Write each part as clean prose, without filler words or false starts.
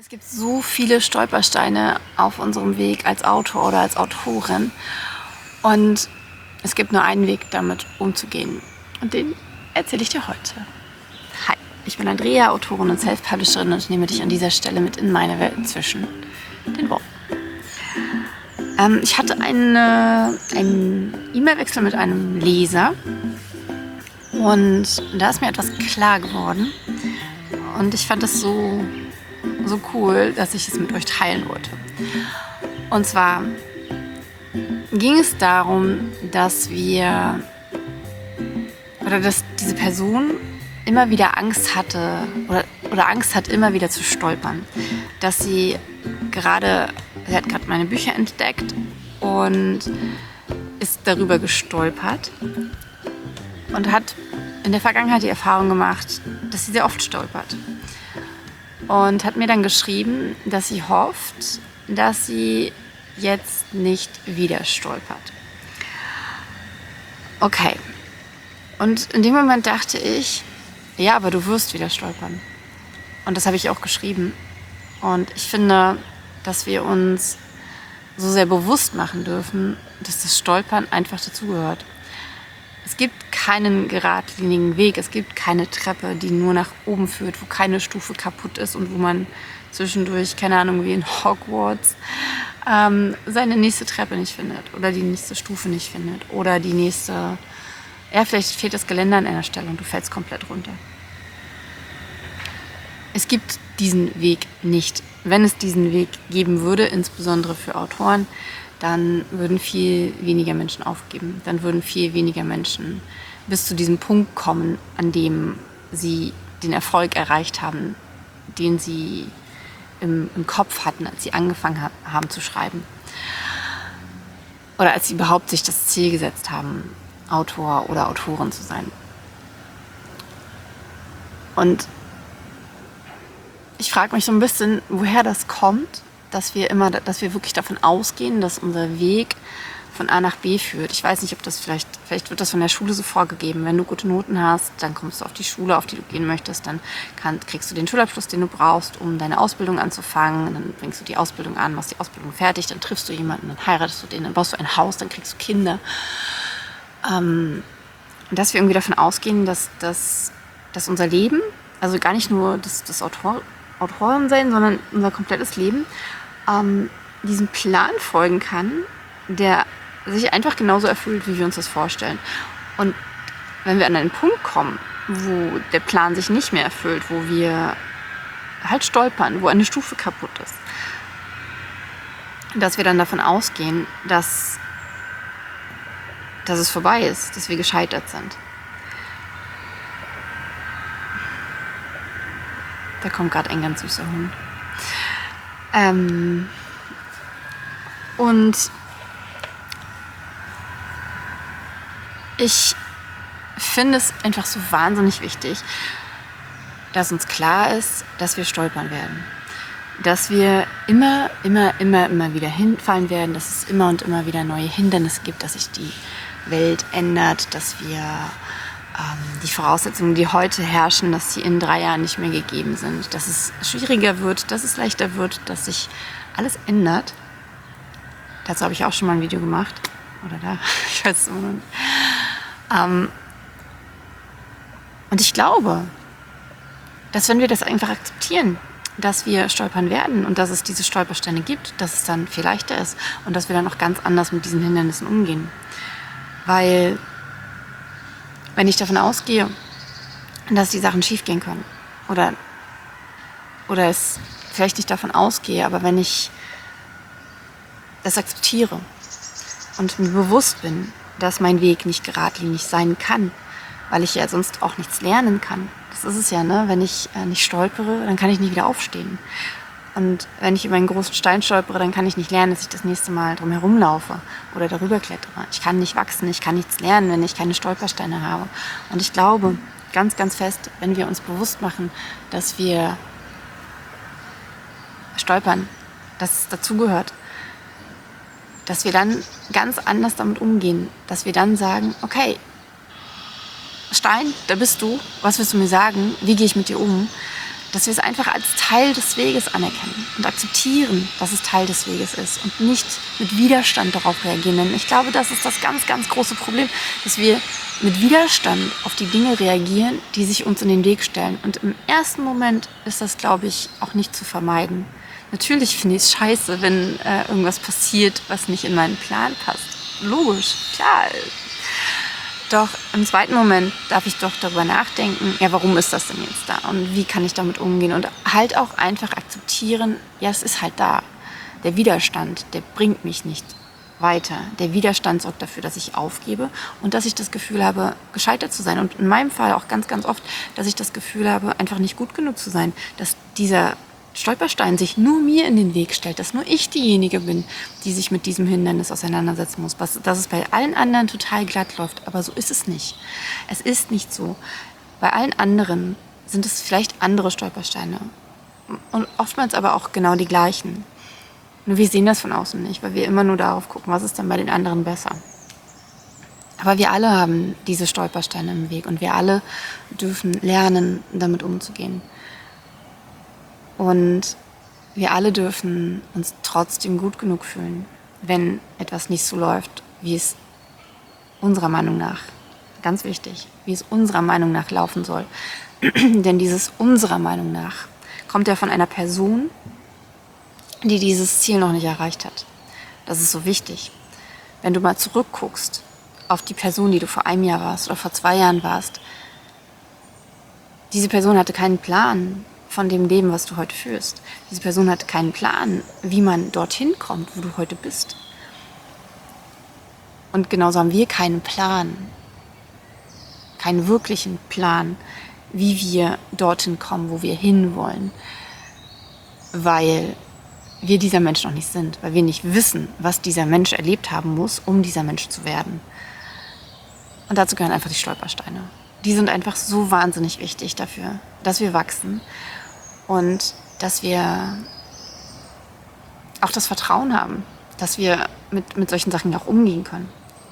Es gibt so viele Stolpersteine auf unserem Weg als Autor oder als Autorin. Und es gibt nur einen Weg, damit umzugehen. Und den erzähle ich dir heute. Hi, ich bin Andrea, Autorin und Self-Publisherin und nehme dich an dieser Stelle mit in meine Welt zwischen den Worten. Ich hatte einen E-Mail-Wechsel mit einem Leser und da ist mir etwas klar geworden. Und ich fand das so cool, dass ich es mit euch teilen wollte. Und zwar ging es darum, dass diese Person immer wieder Angst hatte oder Angst hat, immer wieder zu stolpern. Dass sie hat gerade meine Bücher entdeckt und ist darüber gestolpert und hat in der Vergangenheit die Erfahrung gemacht, dass sie sehr oft stolpert. Und hat mir dann geschrieben, dass sie hofft, dass sie jetzt nicht wieder stolpert. Okay. Und in dem Moment dachte ich, ja, aber du wirst wieder stolpern. Und das habe ich auch geschrieben. Und ich finde, dass wir uns so sehr bewusst machen dürfen, dass das Stolpern einfach dazugehört. Es gibt keinen geradlinigen Weg, es gibt keine Treppe, die nur nach oben führt, wo keine Stufe kaputt ist und wo man zwischendurch, keine Ahnung, wie in Hogwarts, seine nächste Treppe nicht findet oder die nächste Stufe nicht findet oder die nächste, vielleicht fehlt das Geländer an einer Stelle und du fällst komplett runter. Es gibt diesen Weg nicht. Wenn es diesen Weg geben würde, insbesondere für Autoren, dann würden viel weniger Menschen aufgeben. Dann würden viel weniger Menschen bis zu diesem Punkt kommen, an dem sie den Erfolg erreicht haben, den sie im Kopf hatten, als sie angefangen haben zu schreiben. Oder als sie überhaupt sich das Ziel gesetzt haben, Autor oder Autorin zu sein. Und ich frage mich so ein bisschen, woher das kommt, dass wir wirklich davon ausgehen, dass unser Weg von A nach B führt. Ich weiß nicht, ob das vielleicht wird das von der Schule so vorgegeben. Wenn du gute Noten hast, dann kommst du auf die Schule, auf die du gehen möchtest. Dann kriegst du den Schulabschluss, den du brauchst, um deine Ausbildung anzufangen. Dann bringst du die Ausbildung an, machst die Ausbildung fertig, dann triffst du jemanden, dann heiratest du den, dann baust du ein Haus, dann kriegst du Kinder. Dass wir irgendwie davon ausgehen, dass unser Leben, also gar nicht nur das Autorin sein, sondern unser komplettes Leben, diesem Plan folgen kann, der sich einfach genauso erfüllt, wie wir uns das vorstellen. Und wenn wir an einen Punkt kommen, wo der Plan sich nicht mehr erfüllt, wo wir halt stolpern, wo eine Stufe kaputt ist, dass wir dann davon ausgehen, dass es vorbei ist, dass wir gescheitert sind. Da kommt gerade ein ganz süßer Hund. Und ich finde es einfach so wahnsinnig wichtig, dass uns klar ist, dass wir stolpern werden. Dass wir immer wieder hinfallen werden, dass es immer und immer wieder neue Hindernisse gibt, dass sich die Welt ändert, dass wir die Voraussetzungen, die heute herrschen, dass sie in 3 Jahren nicht mehr gegeben sind, dass es schwieriger wird, dass es leichter wird, dass sich alles ändert. Dazu habe ich auch schon mal ein Video gemacht. Oder da, ich weiß es immer noch nicht. Und ich glaube, dass wenn wir das einfach akzeptieren, dass wir stolpern werden und dass es diese Stolpersteine gibt, dass es dann viel leichter ist und dass wir dann auch ganz anders mit diesen Hindernissen umgehen. Weil wenn ich davon ausgehe, dass die Sachen schief gehen können oder es vielleicht nicht davon ausgehe, aber wenn ich das akzeptiere und mir bewusst bin, dass mein Weg nicht geradlinig sein kann, weil ich ja sonst auch nichts lernen kann. Das ist es ja, ne? Wenn ich nicht stolpere, dann kann ich nicht wieder aufstehen. Und wenn ich über einen großen Stein stolpere, dann kann ich nicht lernen, dass ich das nächste Mal drum herum laufe oder darüber klettere. Ich kann nicht wachsen, ich kann nichts lernen, wenn ich keine Stolpersteine habe. Und ich glaube ganz, ganz fest, wenn wir uns bewusst machen, dass wir stolpern, dass es dazugehört, dass wir dann ganz anders damit umgehen, dass wir dann sagen, okay, Stein, da bist du, was willst du mir sagen, wie gehe ich mit dir um? dass wir es einfach als Teil des Weges anerkennen und akzeptieren, dass es Teil des Weges ist und nicht mit Widerstand darauf reagieren. Denn ich glaube, das ist das ganz, ganz große Problem, dass wir mit Widerstand auf die Dinge reagieren, die sich uns in den Weg stellen. Und im ersten Moment ist das, glaube ich, auch nicht zu vermeiden. Natürlich finde ich es scheiße, wenn irgendwas passiert, was nicht in meinen Plan passt. Logisch, klar. Doch im zweiten Moment darf ich doch darüber nachdenken, ja, warum ist das denn jetzt da und wie kann ich damit umgehen und halt auch einfach akzeptieren, ja, es ist halt da. Der Widerstand, der bringt mich nicht weiter. Der Widerstand sorgt dafür, dass ich aufgebe und dass ich das Gefühl habe, gescheitert zu sein. Und in meinem Fall auch ganz, ganz oft, dass ich das Gefühl habe, einfach nicht gut genug zu sein, dass dieser Stolperstein sich nur mir in den Weg stellt, dass nur ich diejenige bin, die sich mit diesem Hindernis auseinandersetzen muss. Dass es bei allen anderen total glatt läuft, aber so ist es nicht. Es ist nicht so. Bei allen anderen sind es vielleicht andere Stolpersteine und oftmals aber auch genau die gleichen. Nur wir sehen das von außen nicht, weil wir immer nur darauf gucken, was ist denn bei den anderen besser. Aber wir alle haben diese Stolpersteine im Weg und wir alle dürfen lernen, damit umzugehen. Und wir alle dürfen uns trotzdem gut genug fühlen, wenn etwas nicht so läuft, wie es unserer Meinung nach, ganz wichtig, wie es unserer Meinung nach laufen soll. Denn dieses unserer Meinung nach kommt ja von einer Person, die dieses Ziel noch nicht erreicht hat. Das ist so wichtig. Wenn du mal zurückguckst auf die Person, die du vor einem Jahr warst oder vor 2 Jahren warst, diese Person hatte keinen Plan von dem Leben, was du heute führst. Diese Person hatte keinen Plan, wie man dorthin kommt, wo du heute bist. Und genauso haben wir keinen Plan, keinen wirklichen Plan, wie wir dorthin kommen, wo wir hinwollen, weil wir dieser Mensch noch nicht sind, weil wir nicht wissen, was dieser Mensch erlebt haben muss, um dieser Mensch zu werden. Und dazu gehören einfach die Stolpersteine. Die sind einfach so wahnsinnig wichtig dafür, dass wir wachsen und dass wir auch das Vertrauen haben, dass wir mit solchen Sachen auch umgehen können.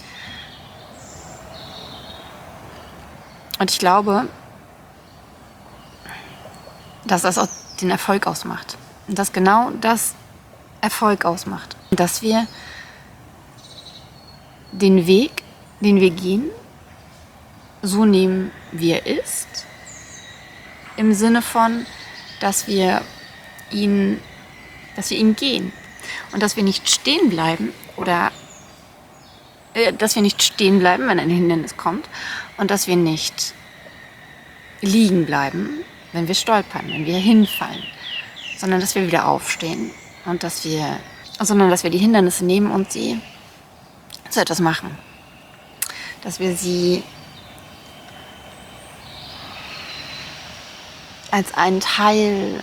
Und ich glaube, dass das auch den Erfolg ausmacht. Und dass genau das Erfolg ausmacht. Dass wir den Weg, den wir gehen, so nehmen, wie er ist. Im Sinne von, dass wir ihn gehen. Und dass wir nicht stehen bleiben wenn ein Hindernis kommt. Und dass wir nicht liegen bleiben, wenn wir stolpern, wenn wir hinfallen. Sondern dass wir wieder aufstehen. Und dass wir die Hindernisse nehmen und sie zu etwas machen. Dass wir sie als einen Teil,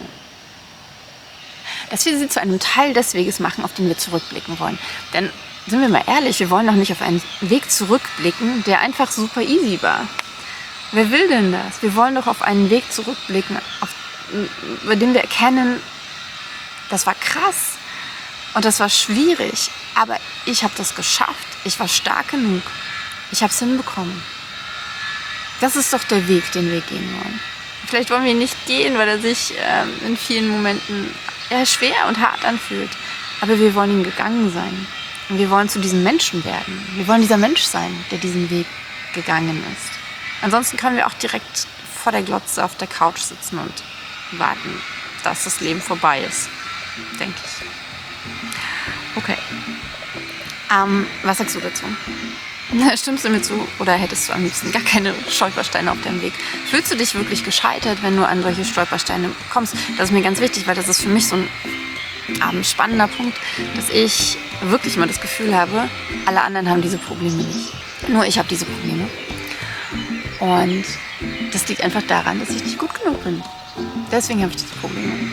dass wir sie zu einem Teil des Weges machen, auf den wir zurückblicken wollen. Denn, sind wir mal ehrlich, wir wollen doch nicht auf einen Weg zurückblicken, der einfach super easy war. Wer will denn das? Wir wollen doch auf einen Weg zurückblicken, bei dem wir erkennen, das war krass und das war schwierig, aber ich habe das geschafft. Ich war stark genug. Ich habe es hinbekommen. Das ist doch der Weg, den wir gehen wollen. Vielleicht wollen wir ihn nicht gehen, weil er sich in vielen Momenten schwer und hart anfühlt. Aber wir wollen ihn gegangen sein. Und wir wollen zu diesem Menschen werden. Wir wollen dieser Mensch sein, der diesen Weg gegangen ist. Ansonsten können wir auch direkt vor der Glotze auf der Couch sitzen und warten, dass das Leben vorbei ist. Denke ich. Okay. Was sagst du dazu? Stimmst du mir zu oder hättest du am liebsten gar keine Stolpersteine auf deinem Weg? Fühlst du dich wirklich gescheitert, wenn du an solche Stolpersteine kommst? Das ist mir ganz wichtig, weil das ist für mich so ein spannender Punkt, dass ich wirklich mal das Gefühl habe, alle anderen haben diese Probleme nicht. Nur ich habe diese Probleme. Und das liegt einfach daran, dass ich nicht gut genug bin. Deswegen habe ich diese Probleme.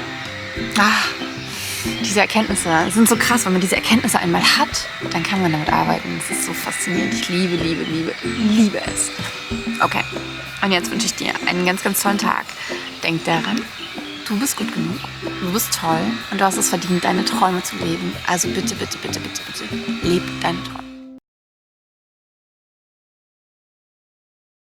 Diese Erkenntnisse sind so krass, wenn man diese Erkenntnisse einmal hat, dann kann man damit arbeiten. Das ist so faszinierend. Ich liebe es. Okay, und jetzt wünsche ich dir einen ganz, ganz tollen Tag. Denk daran, du bist gut genug, du bist toll und du hast es verdient, deine Träume zu leben. Also bitte, bitte, bitte, bitte, bitte, leb deine Träume.